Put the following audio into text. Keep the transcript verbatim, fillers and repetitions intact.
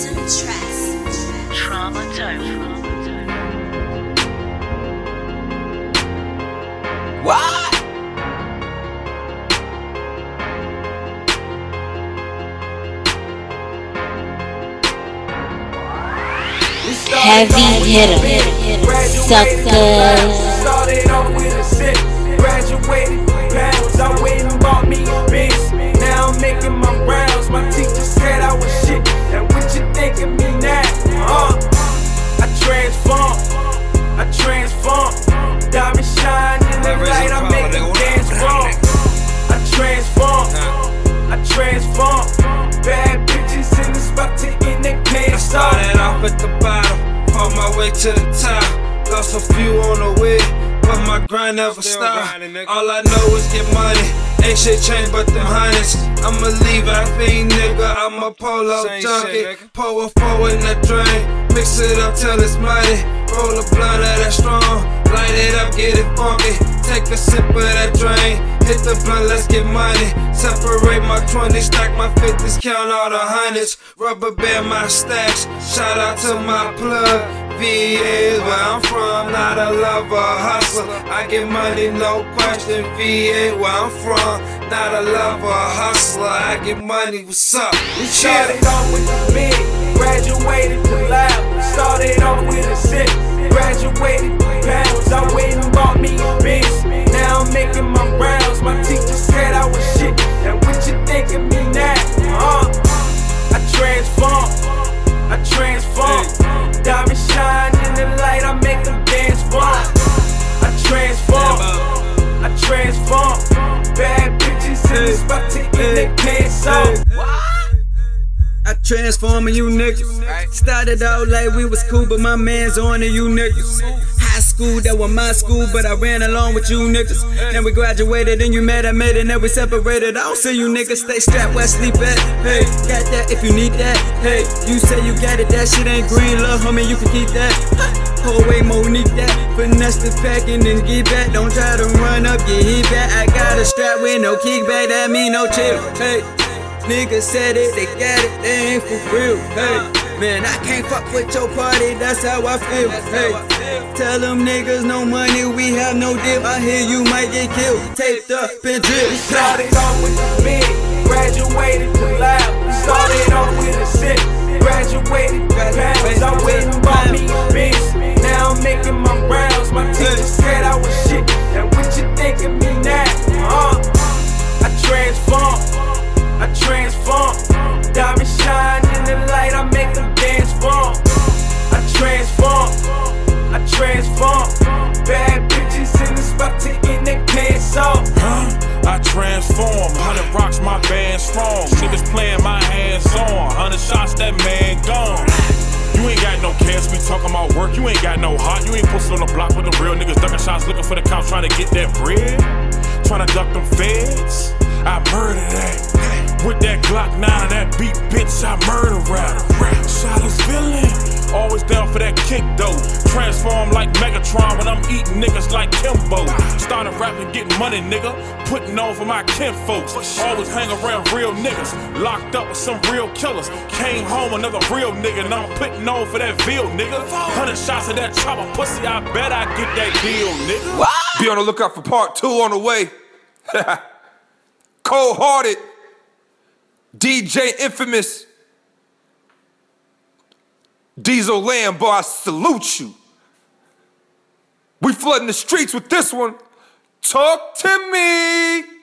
Some tracks. Trauma Tone. What? Heavy hitter, suckers. Started off with a sip, graduated pounds. I went and bought me a Benz. Now I'm making my rounds. My teacher said I was shit. Now what you think of me now? Uh, I transform, I transform. Diamond shine in the light. I make them dance wrong. I transform, I transform. Bad bitches in the spot taking their pants off. Started off at the bottom, on my way to the top. Lost a few on the way, but my grind never stopped. All I know is get money, ain't shit changed but them hundreds. I'm a Levi fiend nigga, I'm a polo junkie. Pour a four in the drain, mix it up till it's money. Roll a blunt of that strong, light it up, get it funky. Take a sip of that drain, hit the blunt, let's get money. Separate my twenties, stack my fifties, count all the hundreds. Rubber band my stacks, shout out to my plug. V A is where I'm from, not a lover, hustler. I get money, no question. V A where I'm from, not a lover, hustler. I get money, what's up? We started off with the big, graduated to loud. Started off with a sip, graduated pounds. I went and bought me a Benz. Now I'm making my rounds. My teacher said I was shit. Now what you think of me now? Uh, I transform, I transform. Diamond shine in the light. I make them dance wrong. I transform, I transform. Bad bitches in the spot taking their pants off. I transform you niggas. Started out like we was cool, but my man's on to you niggas. High school, that was my school, but I ran along with you niggas. Then we graduated and you mad I made it, and we separated. I don't see you niggas, stay strapped where I sleep at. Hey, got that if you need that. Hey, you say you got it, that shit ain't green, love, homie, you can keep that. Whole way Monique that. Finesse the packing and get back. Don't try to run up, get hit back. I got a strap with no kickback, that mean no chill. Hey. Niggas said it, they got it, they ain't for real. Hey, man, I can't fuck with your party, that's how I feel. Hey, tell them niggas no money, we have no deal. I hear you might get killed, taped up and drilled. We started off with the big, graduated to loud. We started off with a sip, graduated pounds. I went and bought me a Benz. Now I'm making my rounds. My teacher said I was shit. Now what you think of me now? Uh, I transform. I transform, diamond shine in the light, I make them dance wrong. I transform, I transform. Bad bitches in the spot taking their pants off. Huh? I transform, hundred rocks, my band strong. Niggas playing my hands on, hundred shots, that man gone. You ain't got no cash, we talking about work. You ain't got no heart, you ain't posted on the block with the real niggas ducking shots, looking for the cops, trying to get that bread, trying to duck them feds. I murder that. With that Glock nine and that beat, bitch, I murder rap. Shot his villain, always down for that kick though. Transform like Megatron when I'm eating niggas like Kimbo. Started rapping, getting money, nigga. Putting on for my kinfolks. Always hang around real niggas. Locked up with some real killers. Came home another real nigga, and I'm putting on for that veal, nigga. Hundred shots of that chopper pussy, I bet I get that deal, nigga. What? Be on the lookout for part two on the way. Cold-hearted. D J Infamous, Diesel Lambo, I salute you. We flooding the streets with this one. Talk to me.